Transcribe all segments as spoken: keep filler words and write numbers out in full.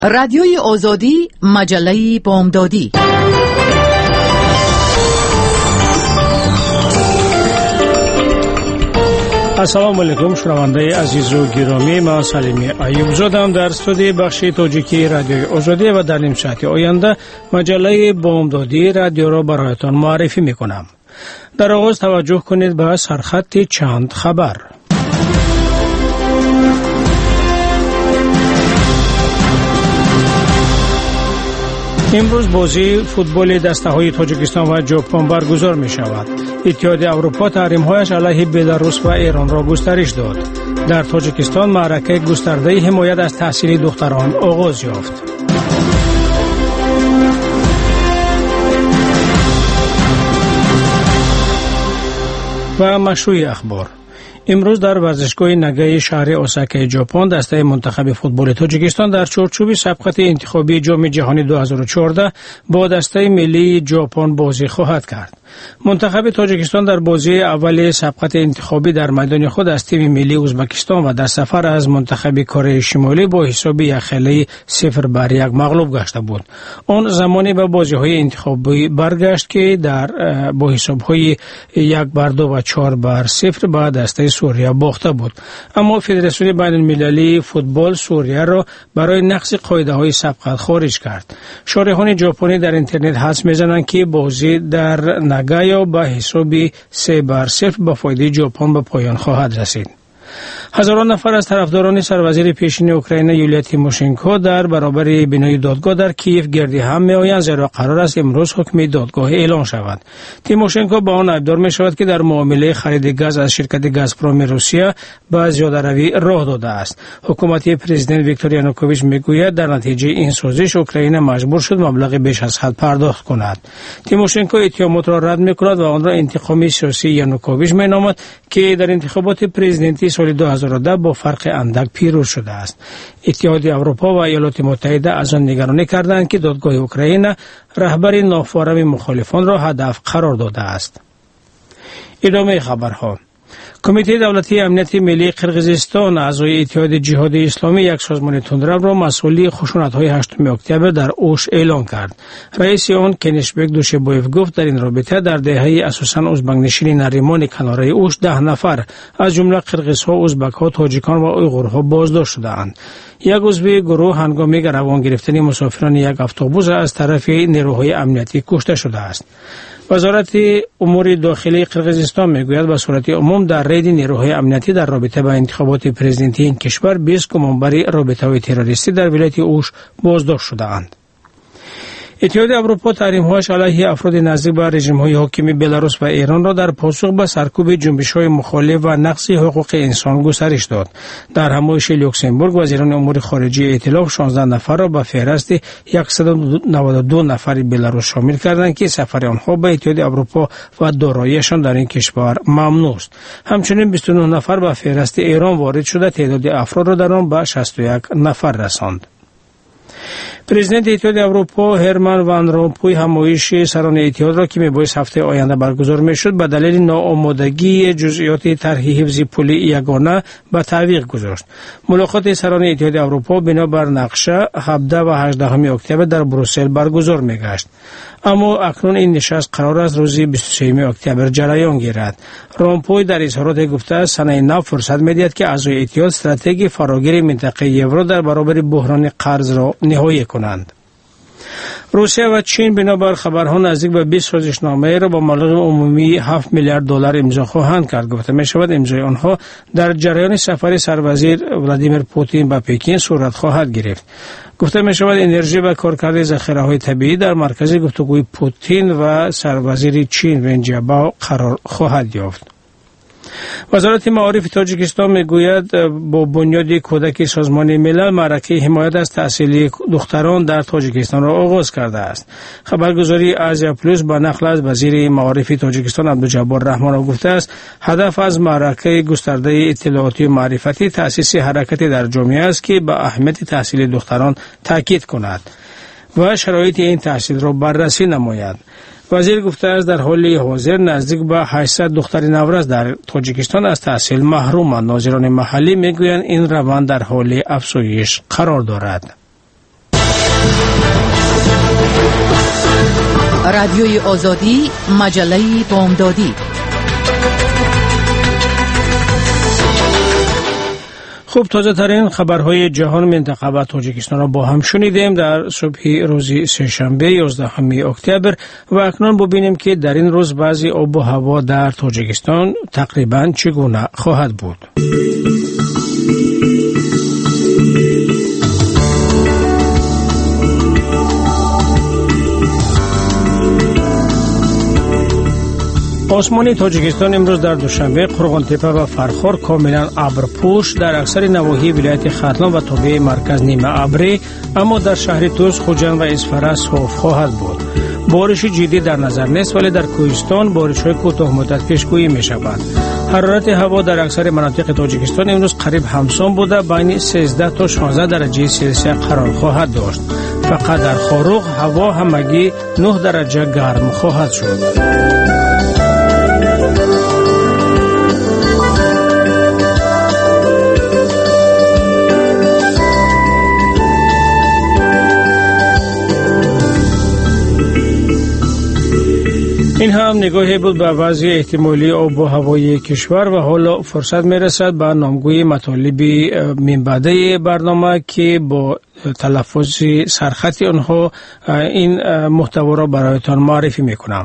رادیوی آزادی، مجله بامدادی. السلام علیکم شنونده عزیز و گرامی، ما سلیمی ایوب زادم در استودیو بخش تاجیکی رادیوی آزادی و در نیم ساعت آینده مجله بامدادی رادیو را برایتان معرفی میکنم. در آغاز توجه کنید به سرخط چند خبر. امروز بازی فوتبال دسته‌های تاجیکستان و ژاپن برگزار می شود. اتحاد اروپا تحریم‌هایش علیه بلاروس و ایران را گسترش داد. در تاجیکستان معرکه گسترده حمایت از تحصیل دختران آغاز یافت. و مشروع اخبار. امروز در ورزشگاه نگای شهر اوساکا ژاپن دسته منتخب فوتبال تاجیکستان در چارچوب سبقت انتخابی جام جهانی دو هزار و چهارده با دسته ملی ژاپن بازی خواهد کرد. منتخب تاجیکستان در بازی اول سبقت انتخابی در میدان خود از تیم ملی ازبکستان و در سفر از منتخب کره شمالی با حساب یک خیلی صفر بر یک مغلوب گشته بود. آن زمانی به بازی‌های انتخابی برگشت که در با حساب‌های یک بر دو و چهار بر صفر به دسته سوریه باخته بود. اما فدراسیون بین المللی فوتبال سوریه را برای نقض قاعده‌های سبقت خارج کرد. شارحان ژاپنی در اینترنت حدس می‌زنند که بازی در نگایا به حسابی سه بر صفر به فایده ژاپن به پایان خواهد رسید. هزاران نفر از طرفداران سروزیر پیشین اوکراین یولیا تیموشنکو در برابر بنای دادگاه در کیف گردی هم می‌آیند، زیرا قرار است امروز حکم دادگاه اعلان شود. تیموشنکو با آن ادعا می‌شود که در معامله خرید گاز از شرکت گازپروم روسیه به زیاده‌روی راه داده است. حکومت پرزیدنت ویکتور یانوکوویچ می‌گوید در نتیجه این سازش اوکراین مجبور شد مبلغ بیش از حد پرداخت کند. تیموشنکو اتهامات را رد می‌کند و آن را انتقام سیاسی یانوکوویچ می‌نامد که در انتخابات پرزیدنتی سال دو هزار و ده با فرق اندک پیروز شده است. اتحاد اروپا و ایالات متحده از آن نگرانی کردند که دادگاه اوکراین رهبر نافارم مخالفان را هدف قرار داده است. ادامه خبرها. کمیته دولتی امنیت ملی قرقیزستان اعضای اتحاد جهاد اسلامی یک سازمان تندرو را مسئول خشونت‌های هشتم اکتبر در اوش اعلام کرد. رئیس آن کنیشبک دوشبایف گفت در این رابطه در دهه اساساً ازبک نشین نریمان کناره اوش ده نفر از جمله قرقیزها، ازبک‌ها، تاجیکان و اویغورها بازداشت شدند. یک عضو گروه هنگام روان گرفتن مسافران یک اتوبوس از طرف نیروهای امنیتی کشته شده است. وزارت امور داخلی قرقیزستان میگوید به صورت عموم در رید نیروهای امنیتی در رابطه با انتخابات پرزیدنتی این کشور بیست گمانبر رابطه‌های تروریستی در ولایت اوش بازداشت شده‌اند. اتحاد اروپا تحریم‌هایش علیه افراد نزدیک به رژیم‌های حاکم بلاروس و ایران را در پاسخ به سرکوب جنبش‌های مخالف و نقض حقوق انسان گسترش داد. در همایش لوکزامبورگ وزیران امور خارجه ائتلاف شانزده نفر را به فهرست صد و نود و دو نفر بلاروس شامل کردند که سفر آنها به اتحاد اروپا و داراییشان در این کشور ممنوع است. همچنین بیست و نه نفر به فهرست ایران وارد شده، تعداد افراد را در آن به شصت و یک نفر رساند. پرزیدنت اتحاد اروپا هرمن وان رومپوی همایش سران اتحاد را که میبایست هفته آینده برگزار میشد به دلیل ناآمادگی جزئیات طرح حفظ پل یگانه به تعویق گذاشت. ملاقات سران اتحاد اروپا بنابر نقشه هفده و هجده اکتبر در بروسل برگزار میگشت، اما اکنون این نشست قرار است روز بیست و سه اکتبر جریان گیرد. رومپوی در اظهارات گفته است صنایع نفت فرصت میدهد که اعضای اتحاد استراتژی فراگیر منطقه یورو در برابر بحران قرض را نهایی کنند. روسیه و چین بنابر خبرها نزدیک به بیست سازشنامه را با مبلغ عمومی هفت میلیارد دلار امضا خواهند کرد. گفته می شود امضای آنها در جریان سفر سروزیر ولادیمیر پوتین به پکین صورت خواهد گرفت. گفته می شود انرژی و کارکرد ذخیره‌های طبیعی در مرکز گفتگوی پوتین و سروزیر چین ون جیاباو قرار خواهد یافت. وزارت معارف تاجیکستان میگوید با بنیاد کودک سازمان ملل معرکه حمایت از تحصیل دختران در تاجیکستان را آغاز کرده است. خبرگزاری آزیا پلوس با نقل از وزیر معارف تاجیکستان عبدالجبار رحمان گفته است هدف از معرکه گسترده اطلاعاتی و معرفتی تأسیس حرکتی در جامعه است که به اهمیت تحصیل دختران تاکید کند و شرایط این تحصیل را بررسی نماید. وزیر گفته است در حال حاضر نزدیک به هشتصد دختر نورز در تاجیکستان از تحصیل محرومند. ناظران محلی میگویند این روند در حال افزایش قرار دارد. رادیوی آزادی، مجله بامدادی. خوب، تازه ترین خبرهای جهان منطقه و تاجیکستان را با هم شنیدیم در صبح روز سه‌شنبه یازدهم اکتبر و اکنون ببینیم که در این روز بعضی آب و هوا در تاجیکستان تقریبا چگونه خواهد بود. آسمان تاجیکستان امروز در دوشنبه قرغان تپه و فرخار کاملا ابرپوش، در اکثر نواحی ولایت ختلان و تابع مرکز نیمه ابری، اما در شهر توس، خوجند و اسفره صاف خواهد بود. بارش جدی در نظر نیست، ولی در کوهستان بارش‌های کوتاه مدت پیشگویی می‌شود. حرارت هوا در اکثر مناطق تاجیکستان امروز قریب همسان بوده، بین سیزده تا شانزده درجه سلسیوس قرار خواهد داشت. فقط در خاروق هوا همگی نه درجه گرم خواهد شد. این هم نگاهی بود به وضع احتمالی آب و هوای کشور و حالا فرصت میرسد به نامگوی مطالب من بعده برنامه که با تلفظ سرخط آنها این محتوا را برایتان معرفی میکنم.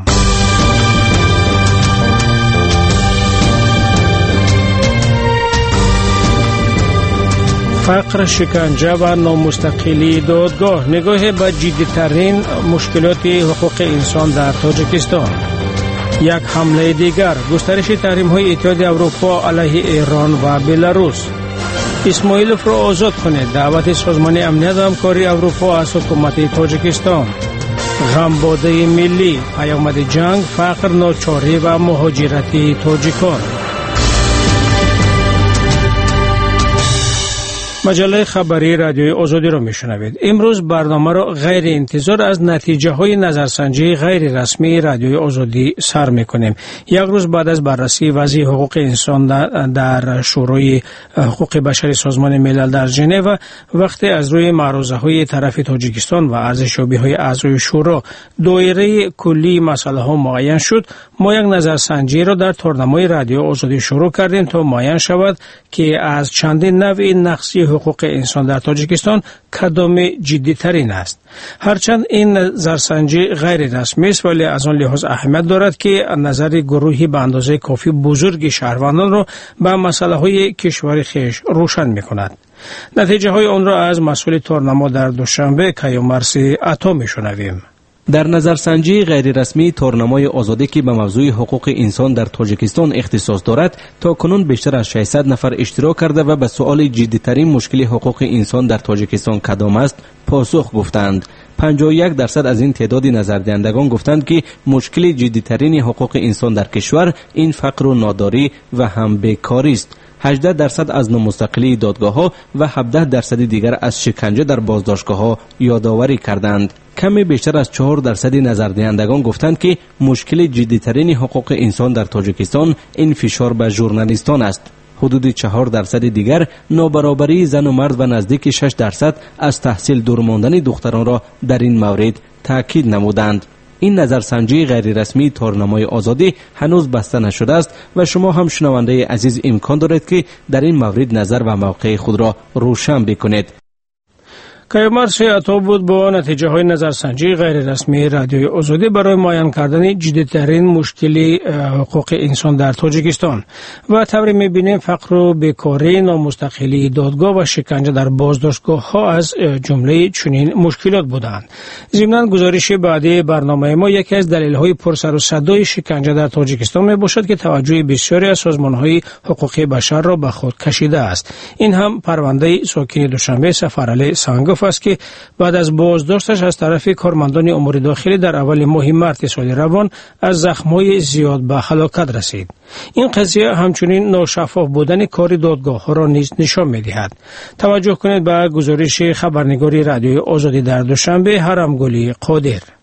فقر، شکنجه و نامستقلی دادگاه، نگاه به جدی‌ترین مشکلات حقوق انسان در تاجیکستان. یک حمله دیگر، گسترش تحریم‌های اتحاد اروپا علیه ایران و بلاروس. اسماعیلوف را آزاد کنید، دعوت سازمان امنیت و همکاری اروپا از حکومت تاجیکستان. غمباده ملی، پیامد جنگ، فقر، ناچاری و مهاجرت تاجیکان. مجله خبری رادیوی آزادی را میشنوید. امروز برنامه را غیر انتظار از نتیجه های نظرسنجی غیر رسمی رادیوی آزادی سر میکنیم. یک روز بعد از بررسی وضع حقوق انسان در شورای حقوق بشر سازمان ملل در ژنو، وقتی از روی معروضه های طرف تاجیکستان و ارزشیابی های اعضای شورا دایره کلی مسئله ها معین شد، ما یک نظرسنجی را در تورنمای رادیو آزادی شروع کردیم تا معین شود که از چندین نوع نقضی حقوق انسان در تاجیکستان کدام جدی ترین است. هرچند این نظرسنجی غیر رسمی است، ولی از آن لحاظ اهمیت دارد که نظر گروهی به اندازه کافی بزرگ شهروندان را به مسئله های کشور خیش روشن می کند. نتیجه های آن را از مسئول تورنما در دوشنبه کیومرثی عطا می شنویم. در نظرسنجی غیر رسمی تورنمای آزادی که به موضوع حقوق انسان در تاجیکستان اختصاص دارد، تا کنون بیشتر از ششصد نفر اشتراک کرده و به سؤال جدی‌ترین مشکل حقوق انسان در تاجیکستان کدام است پاسخ گفتند. پنجاه و یک درصد از این تعداد نظردهندگان گفتند که مشکل جدی‌ترین حقوق انسان در کشور این فقر و ناداری و هم بیکاری است. هجده درصد از نامستقلی دادگاه‌ها و هفده درصد دیگر از شکنجه در بازداشتگاه‌ها یادآوری کردند. کمی بیشتر از چهار درصد نظردهندگان گفتند که مشکل جدی‌ترین حقوق انسان در تاجیکستان این فشار به ژورنالیستان است. حدود چهار درصد دیگر نابرابری زن و مرد و نزدیک شش درصد از تحصیل دور ماندن دختران را در این مورد تاکید نمودند. این نظرسنجی غیر رسمی تورنمای آزادی هنوز بسته نشده است و شما هم شنونده عزیز امکان دارید که در این مورد نظر و موقع خود را روشن بکنید. کیومرثی عطا بود با نتیجه های نظرسنجی غیر رسمی رادیوی آزادی برای معین کردن جدی‌ترین مشکل حقوق انسان در تاجیکستان. و طوری می‌بینیم فقر و بیکاری، نامستقلی دادگاه و شکنجه در بازداشتگاه ها از جمله چنین مشکلات بودند. ضمناً گزارش بعدی برنامه ما یکی از دلایل پرسر و صدای شکنجه در تاجیکستان میباشد که توجه بسیاری از سازمان های حقوق بشر را به خود کشیده است. این هم پرونده ساکن دوشنبه سفرعلی سنگوف است که بعد از بازداشتش از طرف کارمندان امور داخلی در اول ماه مارس سال روان از زخم‌های زیاد به هلاکت رسید. این قضیه همچنین ناشفاف بودن کار دادگاه ها را نیز نشان می‌دهد. توجه کنید به گزارش خبرنگاری رادیوی آزادی در دوشنبه هرمگلی قادر.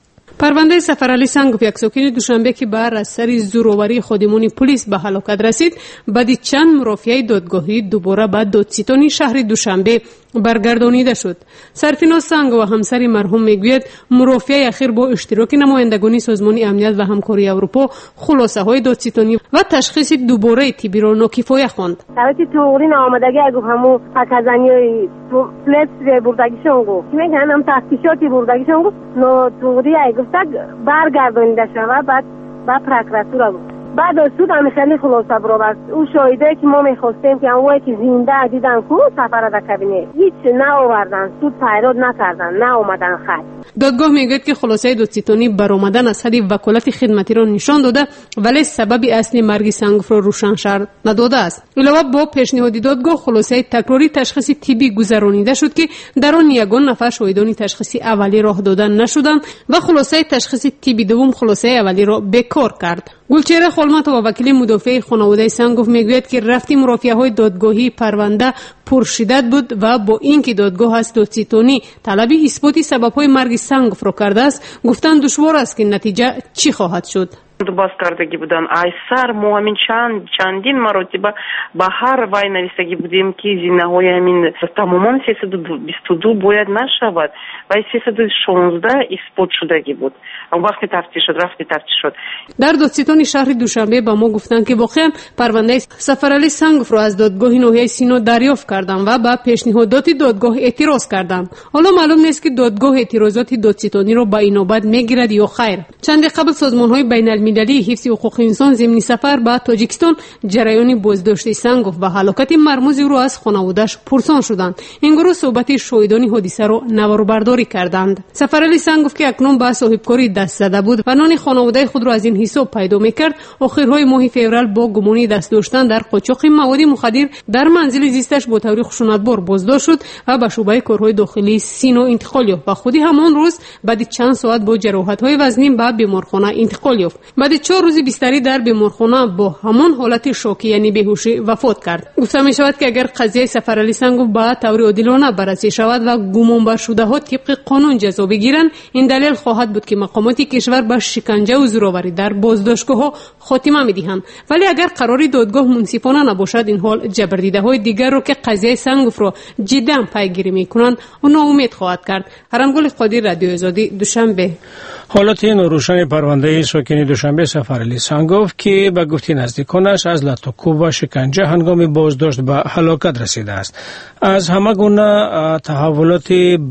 پرونده سفرعلی سنگوف، یک ساکن دوشنبه که بر اثر زورآوری خودمون پلیس به هلاکت رسید، بعد چند مرافعه دادگاهی دوباره به دادستانی شهر دوشنبه برگردانیده شد. سرفراز سنگ و همسر مرحوم میگوید مرافعه اخیر با اشتراک نمایندگان سازمان امنیت و همکاری اروپا خلاصه های دادستانی و تشخیص دوباره تیبی را ناکفایه خواند. البته توغرین آمدگی اگه همو پکازانی تو پلیس بردگیشون گفت که میگن هم تفتیشاتی بردگیشون گفت نو توغری ای گفت برگردانیده شود بعد با پروکراتور گفت بعد سود هم خیلی خلاصه برآورد. او شاهده که ما میخواستیم که اونایی که زنده دیدن کو سفر در کابینه هیچ نه آوردن، سود پیراد نکردن، نه اومدن خط. دادگاه میگوید که خلاصه دادستانی برآمدن از حد وکالت خدمتی را نشان داده ولی سبب اصلی مرگ سنگوف را روشن شهر نداده است. علاوه با پیشنهاد دادگاه خلاصه تکراری تشخیص طبی گذرانیده شد که در آن یگان نفر شاهدان تشخیص اولی راه دادن نشدند و خلاصه تشخیص طبی دوم خلاصه اولی را بیکار کرد. گلچهره خلمت و وکیل مدافع خانواده سنگوف میگوید که رفتی مرافعه های دادگاهی پرونده پرشدت بود و با اینکه دادگاه از دادستانی طلب اثبات سبب های مرگ سنگوف را کرده است، گفتن دشوار است که نتیجه چی خواهد شد. باز کردگی بودن ایسر ما همین چند چندین مرتبه به هر وای نویسگی بودیم که زینه های همین تماما سیصد و بیست و دو باید نشود و سیصد و شانزده اثبات شدگی بود. اون وقتی تفتیش شد رفتی تفتیش شد. در دادستانی شهر دوشنبه با ما گفتن که واقعا پرونده سفرعلی سنگوف را از دادگاه ناحیه سینا دریافت کردن و با پیشنهادات دادگاه اعتراض کردند. حالا معلوم نیست که دادگاه اعتراضات دادستانی را با اینوبت میگیرد یا خیر. چند قبل سازمان های بین المللی حفظ حقوق انسان ضمن سفر به تاجیکستان جریان بازداشت سنگوف و هلاکت مرموز او را از خانواده‌اش پرسان شدند. این گروه صحبت شاهدان حادثه را نواربرداری کردند. سفرعلی سنگوف که اکنون به صاحبکاری دست زده بود و نان خانواده خود را از این حساب پیدا میکرد، آخرهای ماه فوریه با گمانی دست داشتن در قاچاق مواد مخدر در منزل زیستش با طور خشونتبار بازداشت شد و به شعبه کارهای داخلی سینا انتقال یافت و خودی همان روز بعد چند ساعت با جراحت‌های وزنی به بیمارخانه انتقال یافت. بعد چهار روز بیستری در بیمارخانه با همان حالت شوکی یعنی بیهوشی وفات کرد. گفته می شود که اگر قضیه سفرعلی سنگوف به طور عادلانه بررسی شود و گمانبر شده ها طبق قانون جزا بگیرند، این دلیل خواهد بود که مقامات کشور به شکنجه و زورآوری در بازداشتگاه ها خاتمه می‌دهند. ولی اگر قراری دادگاه منصفانه نباشد، این حال جبردیده های دیگر رو که قضیه سنگوف را جدا پیگیری میکنند و ناامید خواهد کرد. هرمگل قادر، رادیو آزادی، دوشنبه. حالت نوروشن پرونده ساکن دوشنبه سفرعلی سنگوف که به گفته نزدیکانش از لطوکوب و شکنجه هنگام بازداشت به هلاکت رسیده است. از همه گونه تحولات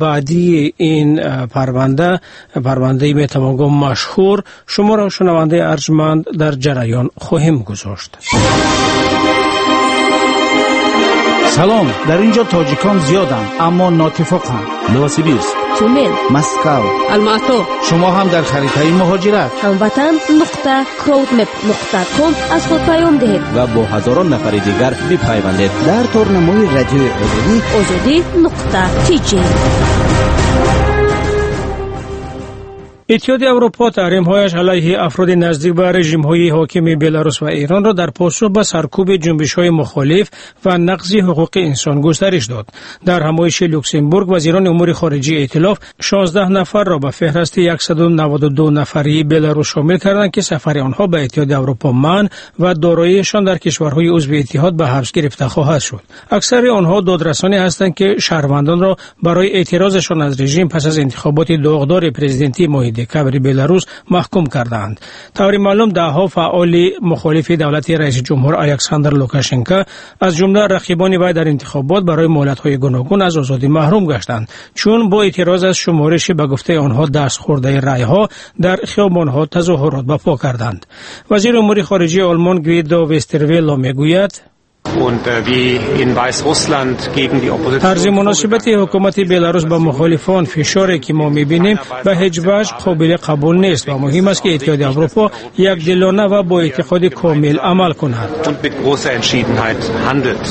بعدی این پرونده پرونده می توان گفت مشهور شما را شنونده ارجمند در جریان خواهیم گذاشت. سلام، در اینجا تاجیکان زیادند اما ناتفاقند. نوسیبیرسک، تومن، مسکو، الماتو. شما هم در خریطه مهاجرت هموطن نقطه کراودمپ نقطه کام از خود پیام دهید و با هزاران نفر دیگر بپیوندید در تورنمای رادیو آزادی آزادی نقطه تی جی. اتحادیه اروپا تحریم‌هایش علیه افراد نزدیک به رژیم‌های حاکم بلاروس و ایران را در پاسخ به سرکوب جنبش‌های مخالف و نقض حقوق انسان گسترش داد. در همایش لوکزامبورگ وزیران امور خارجه ائتلاف شانزده نفر را به فهرست صد و نود و دو نفری بلاروس شامل کردند که سفر آنها به اتحادیه اروپا منع و داراییشان در کشورهای عضو اتحاد به حبس گرفته خواهد شد. اکثر آنها دادرسانی هستند که شهروندان را برای اعتراضشان از رژیم پس از انتخابات داغدار پرزیدنتی ماه دکبر بلاروس محکوم کردند. طوری معلوم دهها فعال مخالف دولت رئیس جمهور الکساندر لوکاشنکو از جمله رقیبان وی در انتخابات برای مهلت‌های گوناگون از آزادی محروم گشتند، چون با اعتراض از شمارش به گفته آنها دست خورده رأی‌ها در خیابان‌ها تظاهرات برپا کردند. وزیر امور خارجه آلمان گویدو وسترویلا میگوید طرز مناسبت حکومت بلاروس با مخالفان فشاری که ما می‌بینیم به هیچ وجه قابل قبول نیست و مهم است که اتحادیه اروپا یکدلانه و با اعتقاد کامل عمل کند.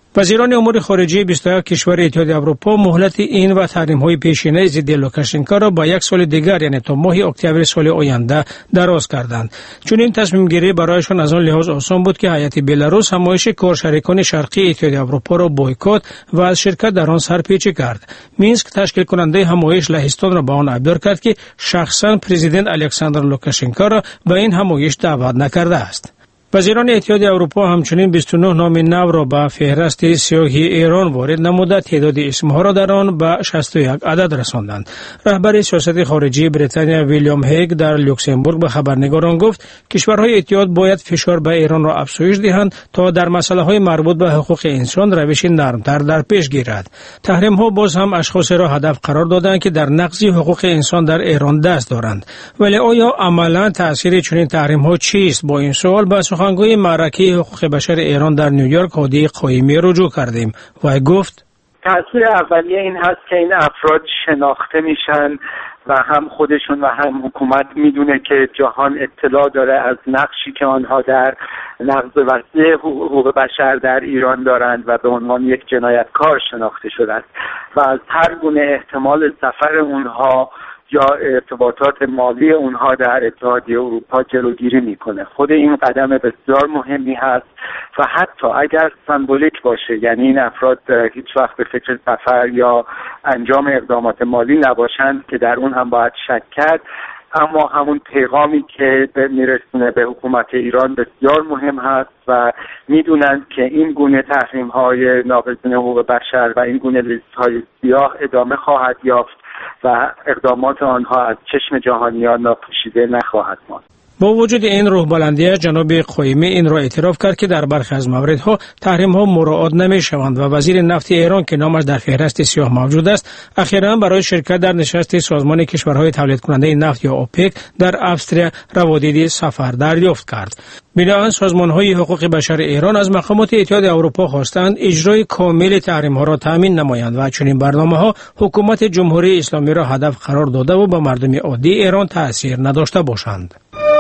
وزیران امور خارجه بیست و یک کشور اتحادیه اروپا مهلت این و تحریم‌های پیشینه ضد لوکاشنکو را با یک سال دیگر یعنی تا ماه اکتبر سال آینده دراز کردند. چون این تصمیم گیری برایشان از آن لحاظ آسان بود که هیئت بلاروس همایش کارشریکان شرقی اتحادیه اروپا را بویکوت و از شرکت در آن سرپیچی کرد. مینسک تشکیل کننده همایش لهستان را به آن ابلاغ کرد که شخصا پرزیدنت الکساندر لوکاشنکو را به این همایش دعوت نکرده است. وزیران اتحادیه اروپا همچنین بیست و نه نام نو را به فهرست سیاهی ایران وارد نموده تعداد اسمها را در آن به شصت و یک عدد رساندند. رهبر سیاست خارجی بریتانیا ویلیام هیگ در لوکزامبورگ به خبرنگاران گفت کشورهای اتحاد باید فشار به ایران را افزایش دهند تا در مسائل مربوط به حقوق انسان روش نرمتر در پیش گیرد. تحریم ها باز هم اشخاص را هدف قرار دادند که در نقض حقوق انسان در ایران دست دارند. ولی آیا عملا تاثیر چنین تحریم ها چیست؟ با این سوال به سخنگوی معرکه حقوق بشر ایران در نیویورک هادی قایمی رجوع کردیم و گفت تأثیر اولیه این هست که این افراد شناخته میشن و هم خودشون و هم حکومت میدونه که جهان اطلاع داره از نقشی که آنها در نقض وسیع حقوق بشر در ایران دارند و به عنوان یک جنایتکار شناخته شده است و از هر گونه احتمال سفر اونها یا ارتباطات مالی اونها در اتحادیه اروپا جلوگیری میکنه. خود این قدم بسیار مهمی هست و حتی اگر سمبولیک باشه، یعنی این افراد هیچ وقت به فکر سفر یا انجام اقدامات مالی نباشند که در اون هم باید شک کرد، اما همون پیغامی که میرسونه به حکومت ایران بسیار مهم هست و میدونند که این گونه تحریم های ناقضین حقوق بشر و این گونه لیست های سیاه ادامه خواهد یافت و اقدامات آنها از چشم جهانیان ناپوشیده نخواهد ماند. با وجود این روح بلندی جناب قایمی این را اعتراف کرد که در برخی از موردها تحریم ها مراعات نمی شوند و وزیر نفت ایران که نامش در فهرست سیاه موجود است اخیراً برای شرکت در نشست سازمان کشورهای تولید کننده نفت یا اوپک در استرالیا روادید سفر دریافت کرد. بنابراین سازمان های حقوق بشر ایران از مقامات اتحادیه اروپا خواستند اجرای کامل تحریم ها را تامین نمایند و چنین برنامه ها حکومت جمهوری اسلامی را هدف قرار داده و به مردم عادی ایران تاثیر نداشته باشند.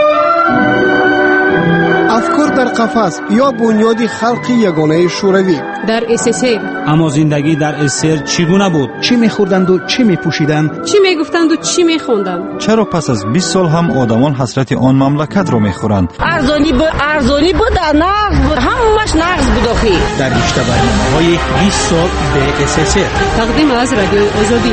افکار در قفس یا بنیاد خلق یگانه شوروی در اسسر. اما زندگی در اسسر چگونه بود؟ چی می‌خوردند و چی می‌پوشیدند؟ چی می‌گفتند و چی می‌خواندند؟ چرا پس از بیست سال هم آدمان حسرت آن مملکت را می‌خورند؟ ارزانی بود، ارزانی بود، نقد بود، همش نقد بود آخی. در رشته برنامه‌های بیست سال به اسسر. تقدیم از رادیو آزادی.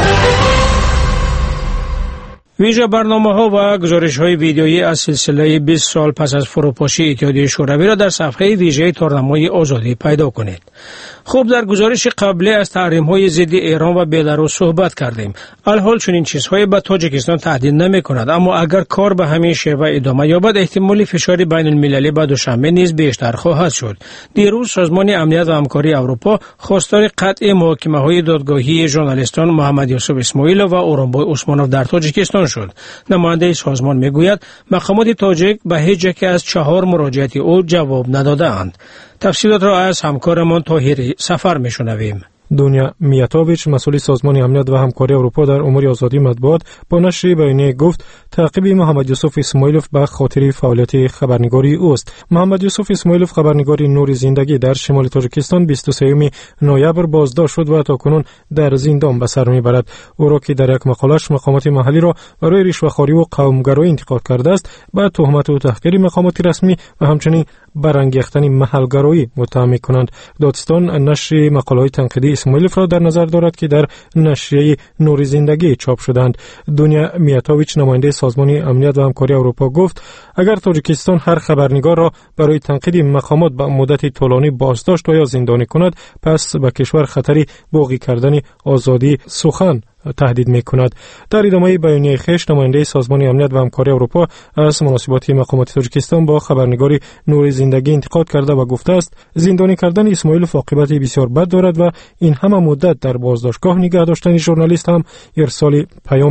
ویژه برنامه ها و گزارش های ویدیویی از سلسله بیست سال پس از فروپاشی اتحادیه شوروی را در صفحه ویژه تارنمای آزادی پیدا کنید. خوب، در گزارش قبلی از تحریم های ضد ایران و بلاروس صحبت کردیم. الحال چنین چیزهایی به تاجیکستان تهدید نمی کند، اما اگر کار به همین شیوه ادامه یابد احتمال فشار بین المللی به دوشنبه نیز بیشتر خواهد شد. دیروز سازمان امنیت و همکاری اروپا خواستار قطع محاکمه های دادگاهی ژورنالیستان محمد یوسف اسماعیلوف و اورانبای عثمانوف در تاجیکستان شد. نماینده سازمان میگوید مقامات تاجیک به هیچ یک از چهار مراجعات او جواب نداده‌اند. تفصیلات را از همکارمان طاهری سفر میشنویم. دنیا میاتوویچ مسئول سازمان امنیت و همکاری اروپا در امور آزادی مطبوعات با نشر بیانیه گفت تعقیب محمد یوسف اسماعیلوف به خاطر فعالیت خبرنگاری اوست. محمد یوسف اسماعیلوف خبرنگار نور زندگی در شمال تاجیکستان بیست و سوم نوامبر بازداشت شد و تاکنون در زندان به سر میبرد. او را که در یک مقاله‌اش مقامات محلی را برای رشوه‌خواری و قومگرایی انتقاد کرده است، با تهمت و تحقیر مقامات رسمی و همچنین برانگیختن محلگرایی متهم می‌کنند. دادستان نشر مقاله‌های تنقیدی اسماعیلوف را در نظر دارد که در نشریه نور زندگی چاپ شدند. دنیا میاتوویچ نماینده سازمان امنیت و همکاری اروپا گفت اگر تاجیکستان هر خبرنگار را برای تنقید مقامات به مدت طولانی بازداشت و یا زندانی کند، پس به کشور خطری باقی کردن آزادی سخن تهدید می‌کند. در ادامه بیانیه خویش نماینده سازمان امنیت و همکاری اروپا از مناسبات مقامات تاجیکستان با خبرنگاری نور زندگی انتقاد کرده و گفته است زندانی کردن اسماعیلوف عاقبت بسیار بد دارد و این همه مدت در بازداشتگاه نگه داشتن ژورنالیست هم ارسال پیام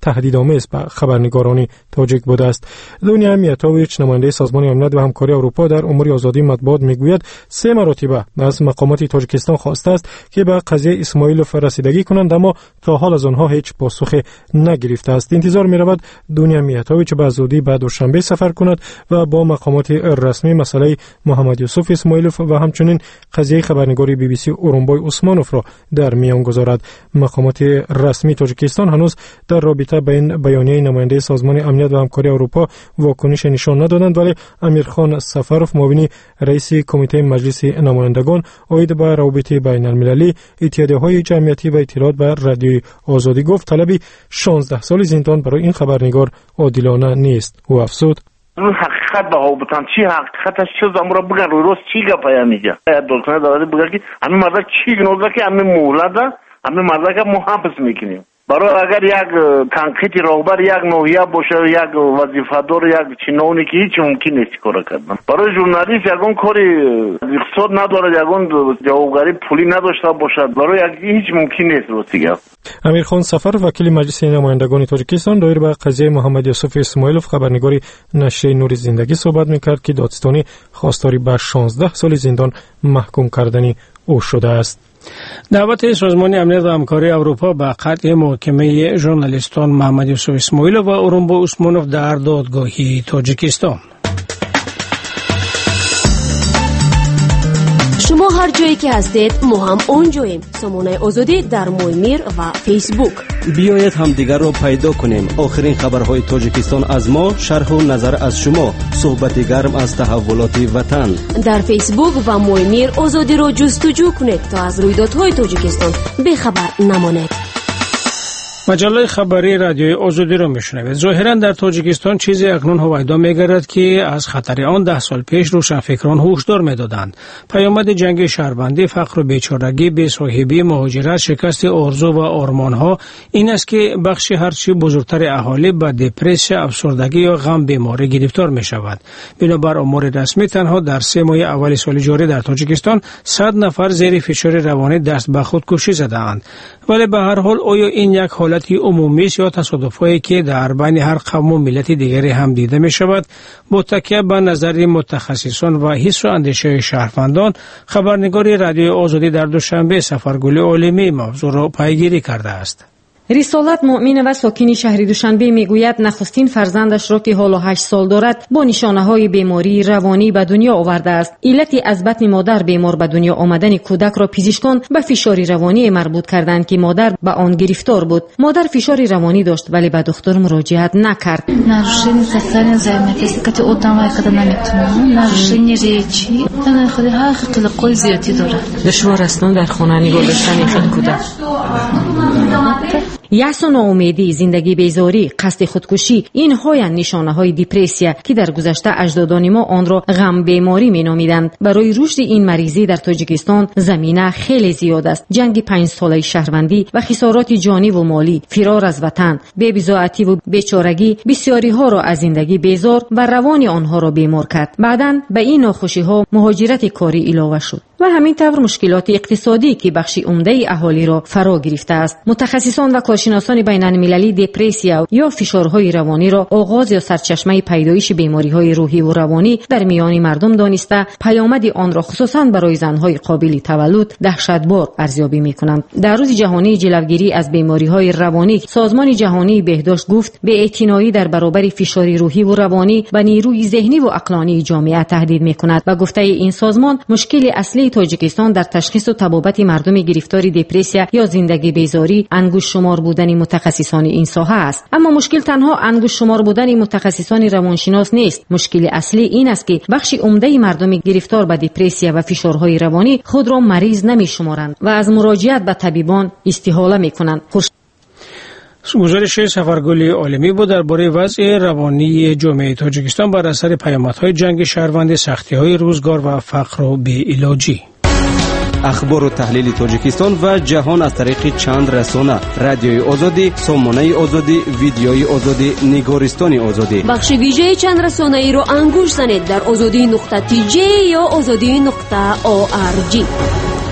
تهدیدآمیز به خبرنگاران تاجیک بوده است. دنیا میاتوویچ نماینده سازمان امنیت و همکاری اروپا در امور آزادی مطبوعات میگوید سه مرتبه از مقامات تاجیکستان خواسته است که به قضیه اسماعیلوف رسیدگی کنند، اما تا حال از آنها هیچ پاسخ نگرفته است. انتظار می‌رود دنیا میاتوویچ به زودی به دوشنبه سفر کند و با مقامات رسمی مسئله محمد یوسف اسماعیلوف و همچنین قضیه خبرنگاری بی بی سی اورونبای عثمانوف را در میان گذارد. مقامات رسمی تاجیکستان هنوز در رابطه با این بیانیه نماینده سازمان امنیت و همکاری اروپا واکنش نشان ندادند، ولی امیرخان سفروف معاون رئیس کمیته مجلس نمایندگان عاید به روابط بین المللی، اتحادیه‌های جمعیتی و اطلاعات به رادیوی آزادی گفت طلب شانزده سال زندان برای این خبرنگار عادلانه نیست. او افزود اون حقیقت به ها بتن چی حقیقتش چیز امرا بگن روی روز چی گپایا میگه دولتونه داره بگه که همین مردا چی گنوزه که همین مولده همین مردا که محبس میکنیم برای اگر یک تنقیدی راهبر یک نوعیه باشه یک وظیفه‌دار یک چنونی که هیچ ممکن نیست کار کردن. برای ژورنالیست یگان کاری اقتصاد نداره، یگان جوابگری پولی نداشته باشد، برای یک هیچ ممکن نیست روستیگه. امیرخان سفر وکیل مجلس نمایندگان تاجیکستان راجع به قضیه محمد یوسف اسماعیلوف خبرنگاری نشریه نور زندگی صحبت میکرد که دادستانی خواستاری به شانزده سال زندان محکوم کردنی او شده است. دعوت سازمان امنیت و همکاری اروپا به قطع محاکمه ژورنالیستان محمد یوسف اسماعیلوف و اورونبای عثمانوف در دادگاهی تاجیکستان. شما هر جایی که هستید ما هم اونجاییم. سامانه آزادی در مویمیر و فیسبوک. بیایید همدیگر را پیدا کنیم. آخرین خبرهای تاجیکستان از ما، شرح و نظر از شما، صحبت گرم از تحولات وطن. در فیسبوک و مویمیر آزادی را جستجو کنید تا از رویدادهای تاجیکستان بی‌خبر نمانید. مجله خبری رادیوی آزادی را میشنوید. ظاهرا در تاجیکستان چیزی اکنون هویدا میگردد که از خطر آن ده سال پیش روشنفکران هشدار میدادند. پیامد جنگ شهروندی، فقر و بیچارگی، بی‌صاحبی، مهاجرت، شکست آرزو و آرمانها این است که بخش هرچی بزرگتر اهالی به دپرسی، افسردگی یا غم بیماری گرفتار می شود. بنابر امور رسمی تنها در سه ماه اول سال جاری در تاجیکستان صد نفر زیر فشار روانی دست به خودکشی زدند. ولی به هر حال آیا این یک حالتی عمومی است یا تصادفی که در بین هر قوم و ملت دیگری هم دیده می شود؟ با تکیه به نظر متخصصان و حس و اندیشه شهروندان، خبرنگار رادیوی آزادی در دوشنبه سفرگل عالمی موضوع را پیگیری کرده است. رسالت مؤمنه و ساکن شهر دوشنبه میگوید نخستین فرزندش را که حالا هشت سال دارد با نشانه‌های بیماری روانی به دنیا آورده است. علت از بطن مادر بیمار به دنیا آمدن کودک را پزشکان به فشار روانی مربوط کردند که مادر به آن گرفتار بود. مادر فشار روانی داشت ولی به دکتر مراجعت نکرد. нарушение социальной взаимодействия, когда отдавай, когда نمیتونه، нарушение речи، انا خیلی خیلی قوی زیادی داره. دشوار است در خانه نگاه داشتن این کودک. یأس و ناامیدی، زندگی بیزاری، قصد خودکشی، اینها نشانه‌های دپرسیا که در گذشته اجدادان ما آن را غم بیماری می‌نامیدند. برای رشد این مریضی در تاجیکستان زمینه خیلی زیاد است. جنگ پنج ساله شهروندی و خسارات جانی و مالی، فرار از وطن، بی‌بضاعتی و بیچارگی بسیاری‌ها را از زندگی بیزار و روان آنها را بیمار کرد. بعداً به این ناخوشی‌ها مهاجرت کاری علاوه شد و همین طور مشکلات اقتصادی که بخشی عمده اهالی را فرا گرفته است. متخصصان و کارشناسان بین المللی دپرسیا یا فشارهای روانی را آغاز یا سرچشمه پیدایش بیماری‌های روحی و روانی در میان مردم دانسته پیامد آن را خصوصا برای زن‌های قابل تولد دهشتبار ارزیابی می‌کنند. در روز جهانی جلوگیری از بیماری‌های روانی، سازمان جهانی بهداشت گفت بی‌اعتنایی در برابر فشار روحی و روانی به نیروی ذهنی و عقلانی جامعه تهدید می‌کند و گفته این سازمان مشکل اصلی تاجیکستان در تشخیص و تبابت مردم گرفتار دپرسیا یا زندگی بیزاری انگشت شمار بودن متخصصان این ساحه است. اما مشکل تنها انگشت شمار بودن متخصصان روانشناس نیست. مشکل اصلی این است که بخش عمده مردم گرفتار به دپرسیا و فشارهای روانی خود را مریض نمی‌شمارند و از مراجعت به طبیبان استحاله می‌کنند. خوش... گزارش سفرگل عالمی بود درباره وضع روانی جامعه تاجیکستان بر اثر پیامدهای جنگ شهروندی، سختی‌های روزگار و فقر و بی‌علاجی. اخبار و تحلیل تاجیکستان و جهان از طریق چند رسانه: رادیوی آزادی، سامانه آزادی، ویدیوی آزادی، نگارستان آزادی. بخش ویژه چند رسانه ای را انگوش زنید در آزادی نقطه تی جی یا آزادی نقطه او آر جی.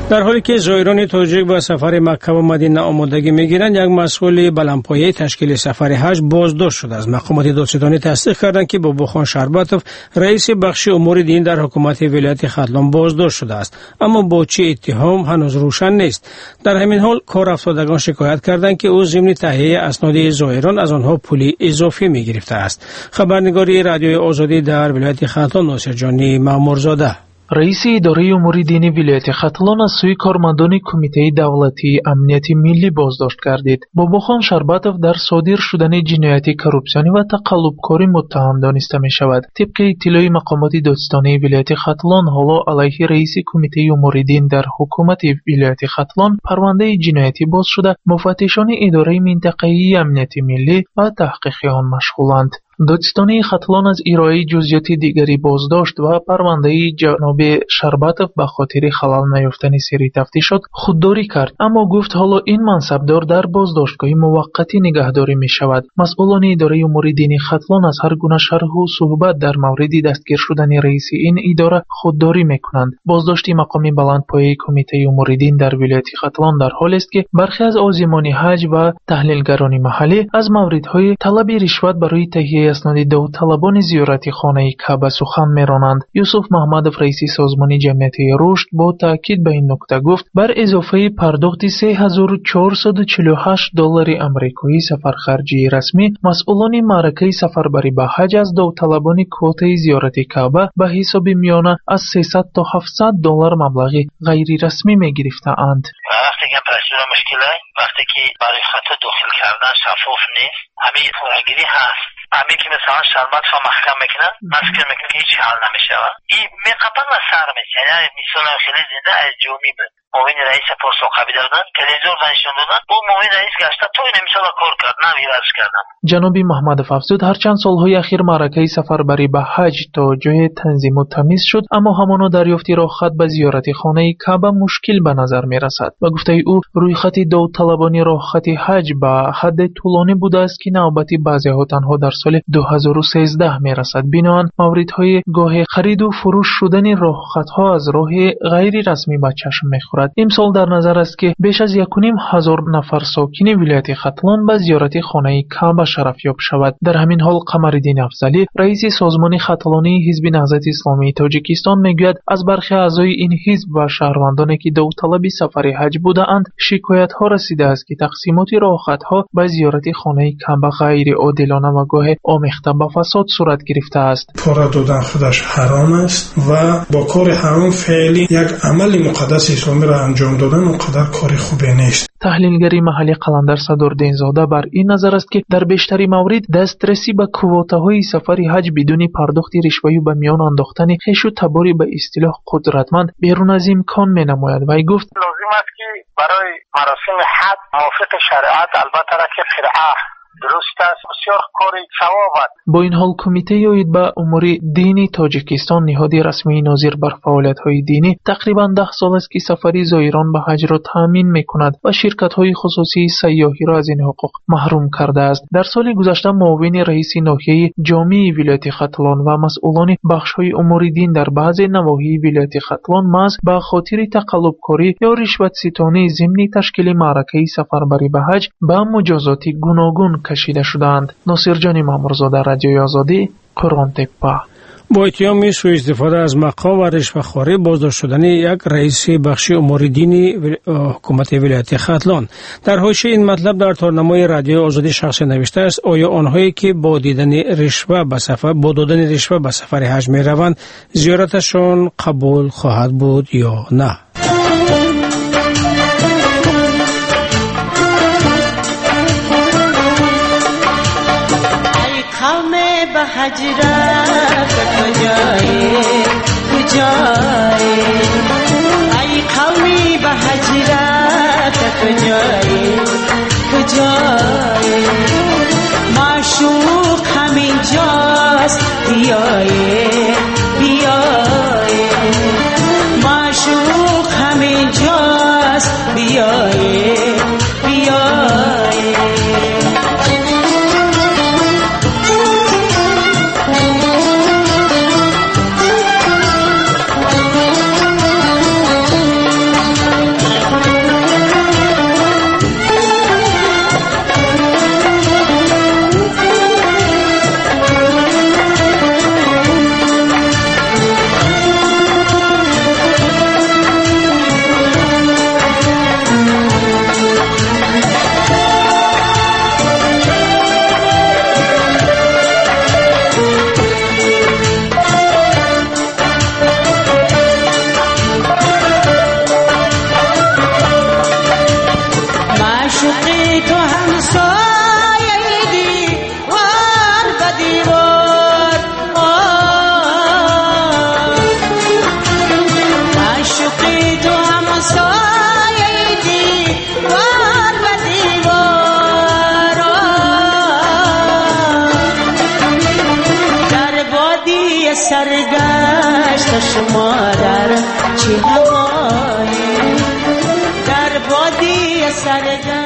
در حالی که زائران تاجیک به سفر مکه و مدینه آمادگی میگیرند، یک مسئول بلندپایه تشکیل سفر حج بازداشت شده است. مقامات دادستانی تصدیق کردند که باباخان شربتوف رئیس بخش امور دین در حکومت ولایت ختلان بازداشت شده است، اما با چه اتهام هنوز روشن نیست. در همین حال کارافتادگان شکایت کردند که او ضمن تهیه اسناد زائران از آنها پول اضافی میگرفته است. خبرنگاری رادیوی آزادی در ولایت ختلان ناصر جانی مامورزاده. رئیس اداره امور دینی ولایت ختلان از سوی کارمندان کمیته دولتی امنیت ملی بازداشت گردید. باباخان شربتوف در صادر شدن جنایت کروپسیونی و تقلبکاری متهم دانسته می شود. طبق اطلاع مقامات دادستانی ولایت ختلان، حالا علیه رئیس کمیته امور دین در حکومت ولایت ختلان پرونده جنایتی باز شده. مفتشان اداره منطقه‌ای امنیت ملی و تحقیق آن مشغولند. دادستانی ختلان از ارائه جزئیات دیگری بازداشت و پرونده جناب شربتوف به خاطر خلل نیافتن سری تفتیشات خودداری کرد، اما گفت حالا این منصبدار در بازداشتگاه موقتی نگهداری می شود. مسئولان اداره امور دینی ختلان از هر گونه شرح و صحبت در مورد دستگیر شدن رئیس این اداره خودداری می کنند. بازداشت مقام بلندپایه کمیته امور دین در ولایت ختلان در حالی است که برخی از عازمان حج و تحلیلگران محلی از موردهای طلب رشوت برای تهیه اسناد داوطلبان زیارت خانه کعبه سخن می‌رانند. یوسف محمدوف رئیس سازمان جمعیت رشد با تاکید به این نکته گفت بر اضافه پرداخت سه هزار و چهارصد و چهل و هشت دلار آمریکایی سفرخرجی رسمی، مسئولان معرکه سفربری به حج از داوطلبان کوته زیارت کعبه به حساب میانه از سیصد تا هفتصد دلار مبلغ غیر رسمی می‌گرفته‌اند. وقتی که پرسیدن مشکلی وقتی که برای خطا داخل کردن شفاف نیست، همین پولگیری هست. همین که مثلا شربت رو محکم میکنن، من فکر میکنم که هیچ حل نمیشه. این میقبل و سر میشه. یعنی مثال خیلی زنده از جومی بود. موین رئیس پرسوقبی دادن، تلویزیون دانشون دادن، او موین رئیس گشته تو این مثال کار کرد، نه ویرش کردن. جنابی محمدوف افزود هرچند سالهای اخیر معرکه سفربری به حج تا جای تنظیم و تمیز شد، اما همانا دریافت راهخط به زیارت خانه کعبه مشکل به نظر میرسد. و گفته او روی خط داوطلبانی راهخط حج به حد طولانی بوده است که نوبتی بعضی‌ها تنها در سال دو هزار و سیزده میرسد. بنابراین موردهای گاه خرید و فروش شدن راهخطها از راه غیر رسمی به چشم میخورد. امسال در نظر است که بیش از یک و نیم هزار نفر ساکن ولایت ختلان به زیارت خانه کعبه شرفیاب شود. در همین حال قمرالدین افضلی رئیس سازمان ختلانی حزب نهضت اسلامی تاجیکستان میگوید از برخی اعضای این حزب و شهروندانی که داوطلب سفر حج بودند شکایت ها رسیده است که تقسیمات راهخطها به زیارت خانه کعبه غیر عادلانه و گاه آمیخته به فساد صورت گرفته است. پارا دادن خودش حرام است و با کار حرام فعلی یک عمل مقدس اسلامی را انجام دادن اونقدر کار خوبی نیست. تحلیلگری محلی قلندر صدردین زاده بر این نظر است که در بیشتری موارد دسترسی به کوتاهای سفر حج بدون پرداخت رشوه‌ای به میان انداختن خویش و تباری به اصطلاح قدرتمند بیرون از امکان می‌نماید. و گفت لازم است که برای مراسم حج موافق شریعت البته را که قرعه درست است، بسیار کاری ثواب است. با این حال کمیته یاید به امور دینی تاجیکستان نهاد رسمی ناظر بر فعالیت‌های دینی تقریباً ده سال است که سفری زائران به حج را تامین می‌کند و شرکت‌های خصوصی سیاحی را از این حقوق محروم کرده است. در سال گذشته معاون رئیس ناحیه جامع ولایت ختلان و مسئولان بخش‌های امور دین در بعض نواحی ولایت ختلان محض به خاطر تقلبکاری یا رشوت ستانی ضمن تشکیل معرکه سفربری به حج به مجازات گوناگون کشیده شدند. ناصر جان مامورزاده، رادیوی آزادی، کرمان تپه. با اتهام سوء استفاده از مقام و رشوه‌خواری بازداشت شدن یک رئیس بخش امور دینی حکومت ولایت ختلان. در حاشیه این مطلب در تارنمای رادیو آزادی شخصی نوشته است آیا آنهایی که با دیدن رشوه به سفر با دادن رشوه به سفر حج می روند زیارتشان قبول خواهد بود یا نه؟ حجرات کجای کجای ای قومی به حجرات کجای کجای معشوق همین جاست بیای بیای معشوق همین جاست بیای بیای مادر چه هوایی در بادی سرگرم